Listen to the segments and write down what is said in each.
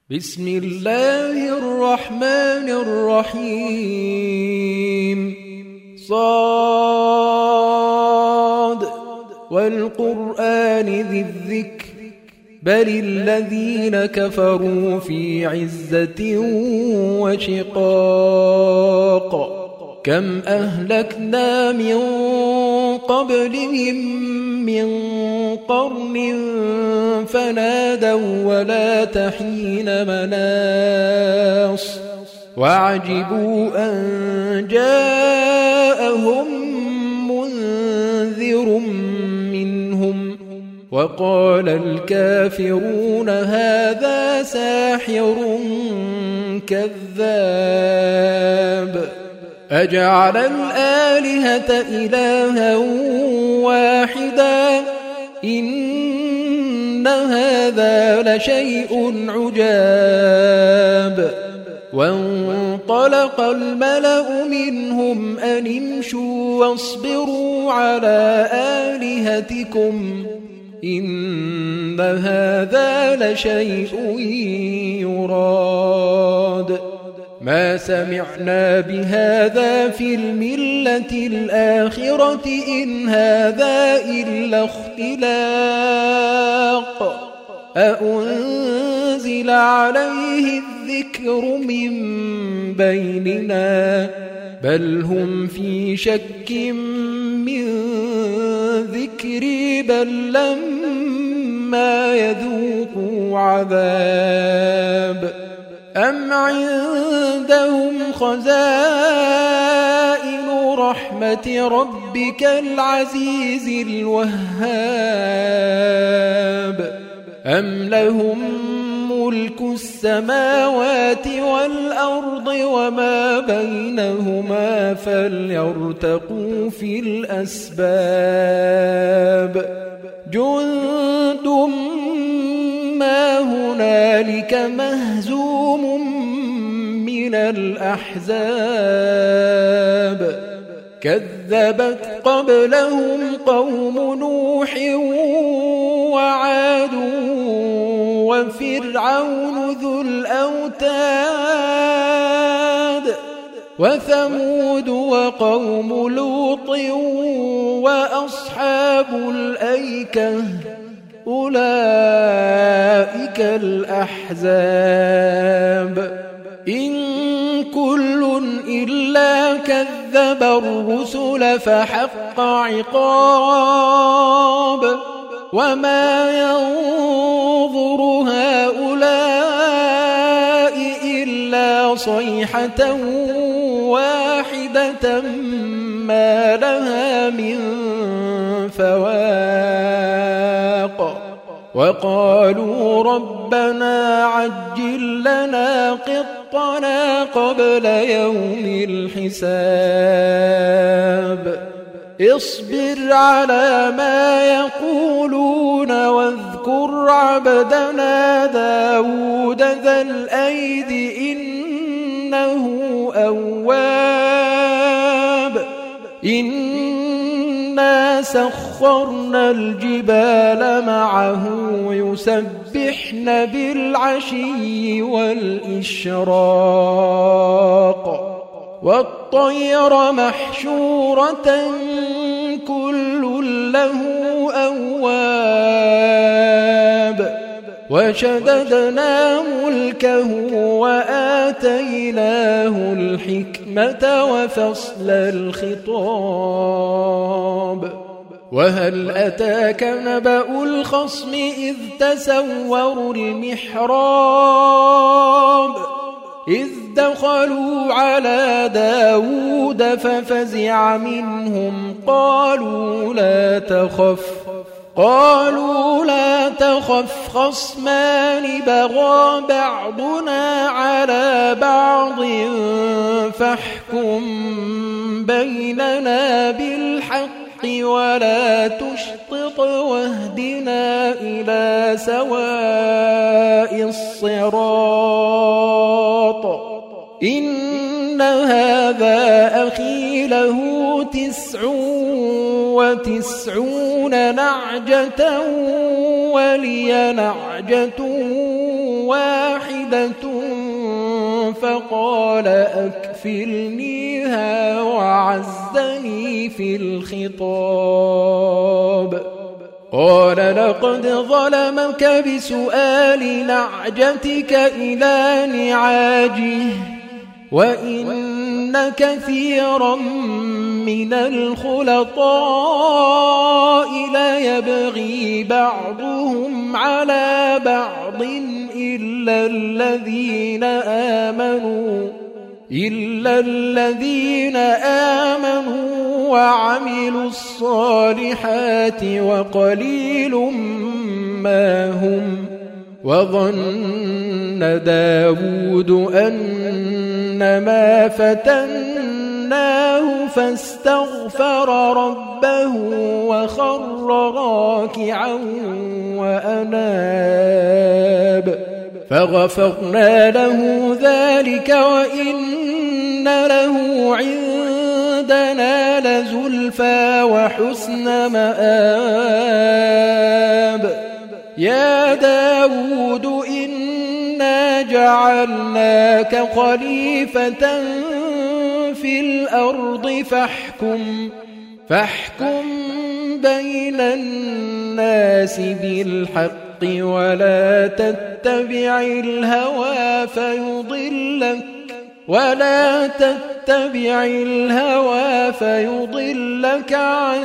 بسم الله الرحمن الرحيم صاد والقرآن ذي الذكر بل الذين كفروا في عزة وشقاق كم أهلكنا من قبلهم من قرن فنادوا ولا تحين مناص وعجبوا أن جاءهم منذر منهم وقال الكافرون هذا ساحر كذاب أجعل الآلهة إلها واحدا إن هذا لشيء عجاب وانطلق الملأ منهم أن امشوا واصبروا على آلهتكم إن هذا لشيء يراد ما سمعنا بهذا في الملة الآخرة إن هذا إلا اختلاق أأنزل عليه الذكر من بيننا بل هم في شك من ذكري بل لما يذوقوا عذاب أم عندهم خزائن رحمة ربك العزيز الوهاب أم لهم ملك السماوات والأرض وما بينهما فليرتقوا في الأسباب جند ما هنالك مهزوم من الأحزاب كذبت قبلهم قوم نوح وعاد وفرعون ذو الأوتاد وثمود وقوم لوط وأصحاب الأيكة أولئك الأحزاب إن كل إلا كذب الرسل فحق عقاب وما ينظر هؤلاء إلا صيحة واحدة ما لها من فواق وقالوا ربنا عجل لنا قطنا قبل يوم الحساب اصبر على ما يقولون واذكر عبدنا داود ذا الأيد إنه أواب إنا سخرنا الجبال معه يسبحن بالعشي والإشراق والطير محشورة كل له أواب وشددنا ملكه وآتيناه الحكمة وفصل الخطاب وهل أتاك نبأ الخصم إذ تسوروا المحراب إذ دخلوا على داود ففزع منهم قالوا لا تخف خصمان بغى بعضنا على بعض فاحكم بيننا بالحق ولا تشطط واهدنا إلى سواء الصراط إن هذا أخي له 99 نعجة ولي نعجة واحدة واحدة فقال أكفلنيها وعزني في الخطاب. قال لقد ظلمك بسؤال نعجتك إلى نعاجه وإن كثيرا من الخلطاء ليبغي بعضهم على بعض إلا الذين آمنوا وعملوا الصالحات وقليل ما هم. وظن داود أنما فتناه فاستغفر ربه وخر راكعا وأناب فغفرنا له ذلك وإن له عندنا لزلفى وحسن مآب. يا داود إنا جعلناك خليفة في الأرض فاحكم بين الناس بالحق ولا تتبع الهوى فيضلك عن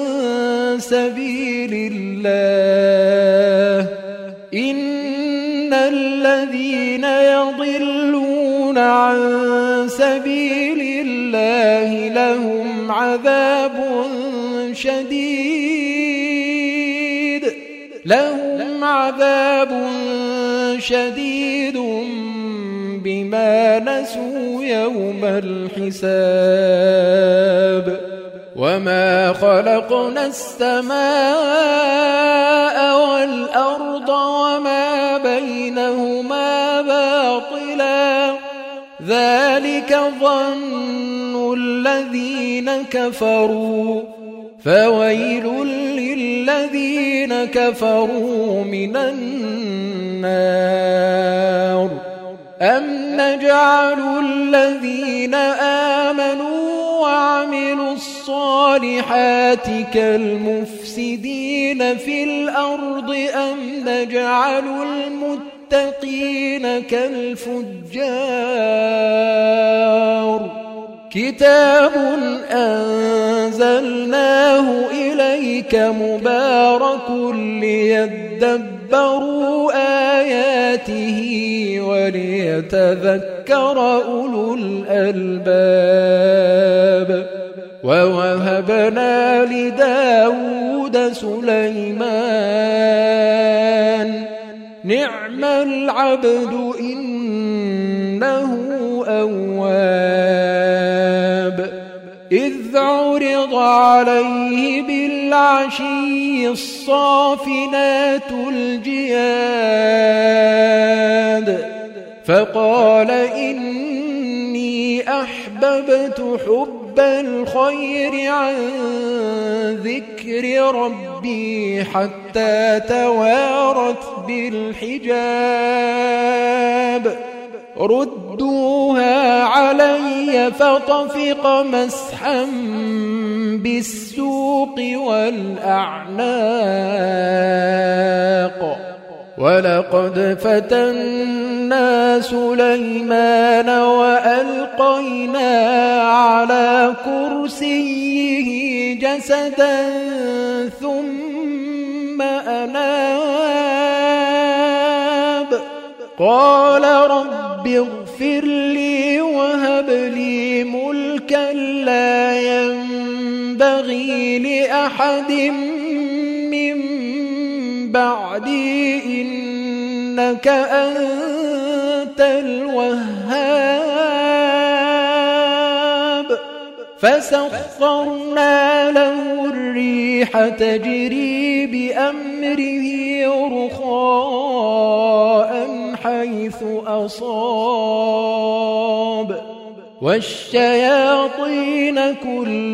سبيل الله. إن الذين يضلون عن سبيل الله لهم عذاب شديد بما نسوا يوم الحساب. وما خلقنا السماء والأرض وما بينهما باطلا ذلك ظن الذين كفروا فويل للذين كفروا من النار. أم نجعل الذين آمنوا وعملوا الصالحات كالمفسدين في الأرض أم نجعل المتقين كالفجار. كتاب أنزلناه إليك مبارك ليدبروا آياته وليتذكر أولو الألباب. ووهبنا لداود سليمان نعم العبد إنه أواب. إذ عرض عليه بالعشي الصافنات الجياد فقال إني أحببت حب الخير عن ذكر ربي حتى توارت بالحجاب. ردوها علي فطفق مسحا بالسوق والأعناق. ولقد فتنا سليمان وألقينا على كرسيه جسدا ثم أناب. قال رب اغفر لي وهب لي ملكا لا ينبغي لأحد من بعدي إنك أنت الوهاب. فسخرنا له الريح تجري بأمره رخاء حيث أصاب والشياطين كل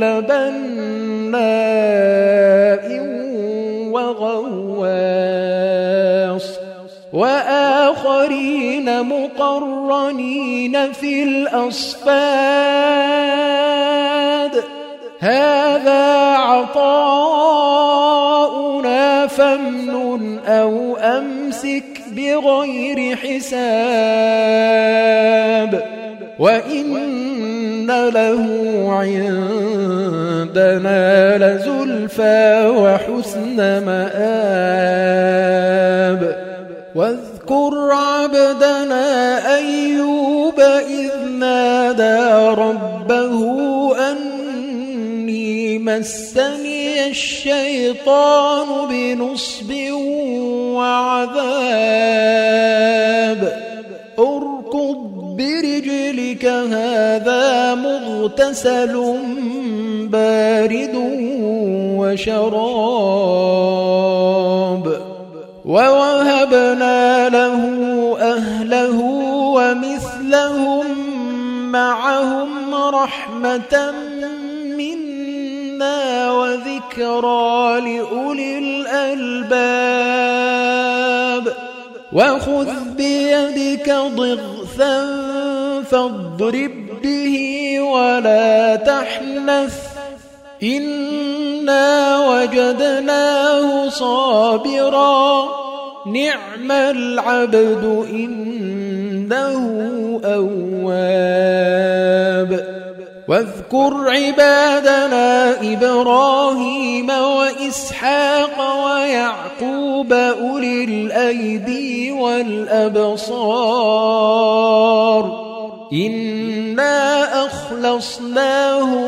بناء وغواص وآخرين الآخرين مقرنين في الأصفاد هذا عطاؤنا فامنن أو أمسك بغير حساب وإن له عندنا لزلفى وحسن مآب واذكر عبدنا أيوب إذ نادى ربه أني مسني الشيطان بنصب وعذاب اركض برجلك هذا مغتسل بارد وشراب ووهبنا له أهله ومثلهم معهم رحمة منا وذكرى لأولي الألباب وخذ بيدك ضغثا فاضرب به ولا تحنث إنا وجدناه صابرا نعم العبد إنه أواب واذكر عبادنا إبراهيم وإسحاق ويعقوب أولي الأيدي والأبصار إنا أخلصناهم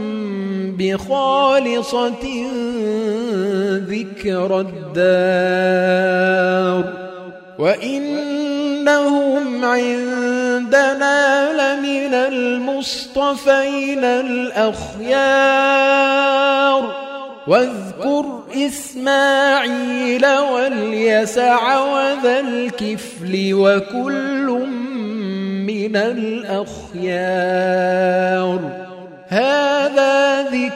بخالصة ذكر الدار وإنهم عندنا لمن المصطفين الأخيار واذكر إسماعيل واليسع وذا الكفل وكل من الأخيار هذا ذكر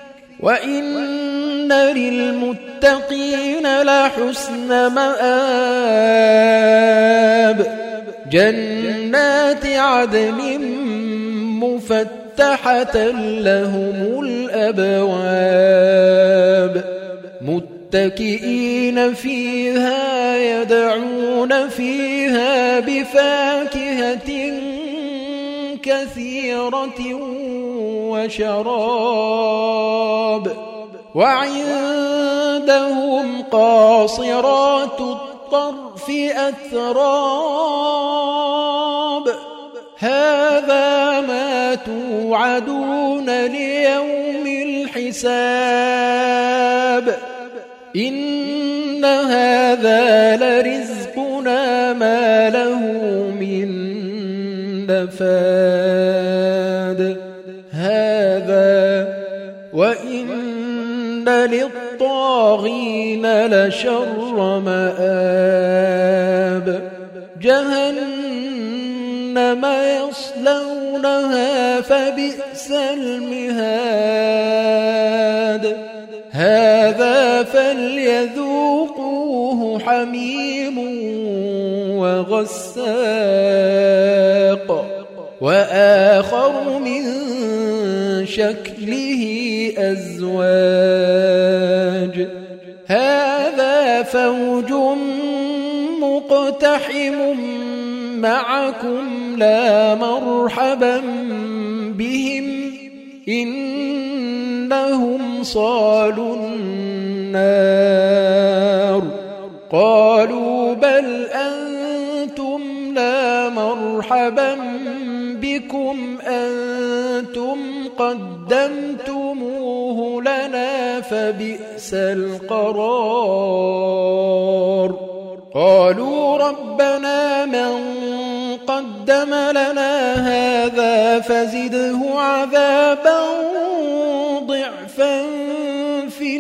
وإن للمتقين لحسن مآب جنات عدن مفتحة لهم الأبواب متكئين فيها يدعون فيها بفاكهة كثيرة وشراب وعندهم قاصرات الطرف أتراب هذا ما توعدون ليوم الحساب إن هذا لرزقنا ما له من نفاد هذا وإن للطاغين لشر مآب جهنم يصلونها فبئس المهاد هذا فليذوقوه حميم وغساق وآخر من شكله أزواج هذا فوج مقتحم معكم لا مرحبا بهم إنهم صالوا النار قالوا بل أنتم لا مرحبا بكم أنتم قدمتموه لنا فبئس القرار قالوا ربنا من قدم لنا هذا فزده عذابا ضعفا في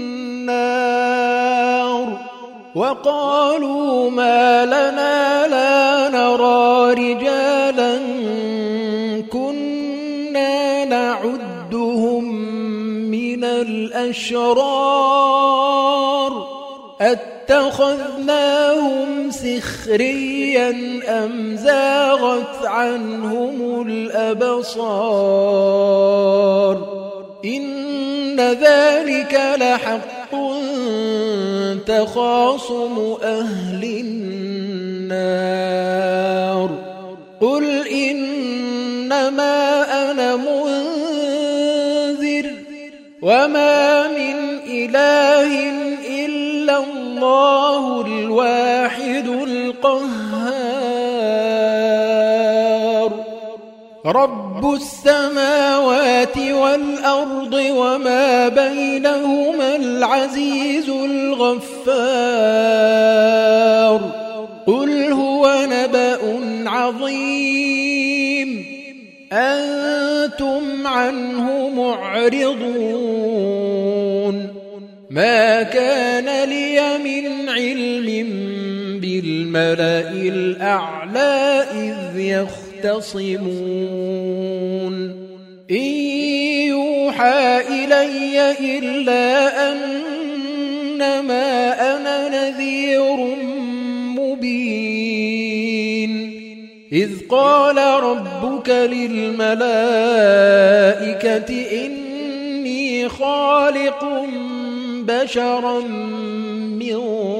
النار وقالوا ما لنا لا نرى رجالا كنا نعدهم من الأشرار أتخذناهم سخريا أم زاغت عنهم الأبصار إن ذلك لحق تخاصم أهل النار قل إنما أنا منذر وما من إله إلا الله الواحد القهار رب السماوات والأرض وما بينهما العزيز الغفار قل هو نبأ عظيم أنتم عنه معرضون ما كان لي من علم بالملأ الأعلى إذ يختصمون إن يوحى إلي إلا أنما أنا نذير مبين إذ قال ربك للملائكة إني خالق بشرا من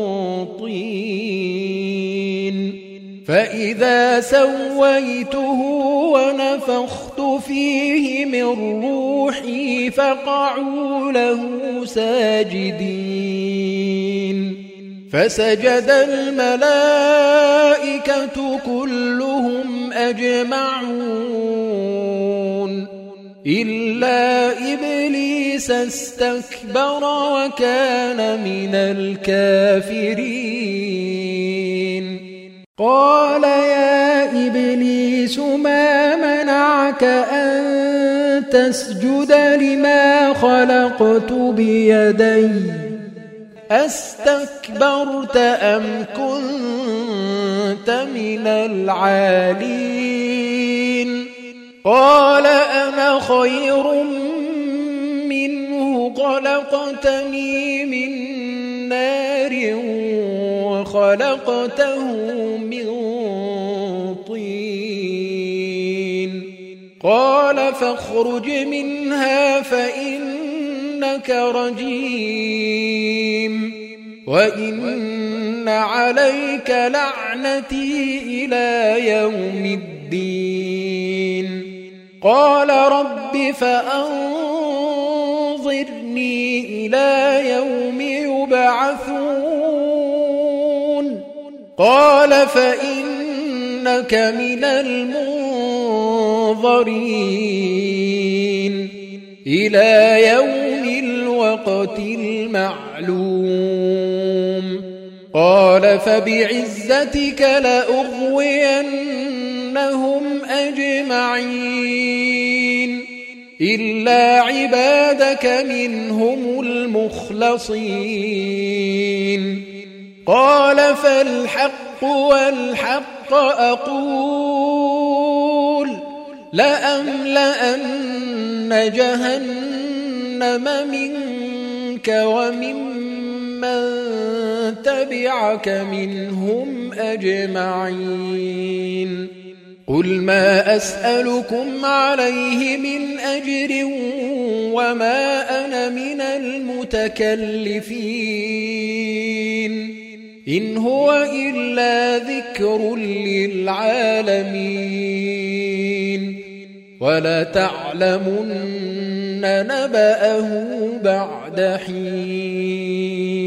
طين فإذا سويته ونفخت فيه من روحي فقعوا له ساجدين فسجد الملائكة كلهم أجمعون إلا إبليس استكبر وكان من الكافرين قال يا إبليس ما منعك أن تسجد لما خلقت بيدي أستكبرت أم كنت من العالين قال أنا خير منه خلقتني من نار وخلقته من طين قال فاخرج منها فإنك رجيم وإن عليك لعنتي إلى يوم الدين قال رب فأنظرني إلى يوم يبعثون قال فإنك من المنظرين إلى يوم الوقت المعلوم قال فبعزتك لأغوينهم أجمعين إلا عبادك منهم المخلصين قال فالحق والحق أقول لأملأن جهنم منك وممن تبعك منهم أجمعين قل ما أسألكم عليه من أجر وما أنا من المتكلفين إن هو إلا ذكر للعالمين ولتعلمن نبأه بعد حين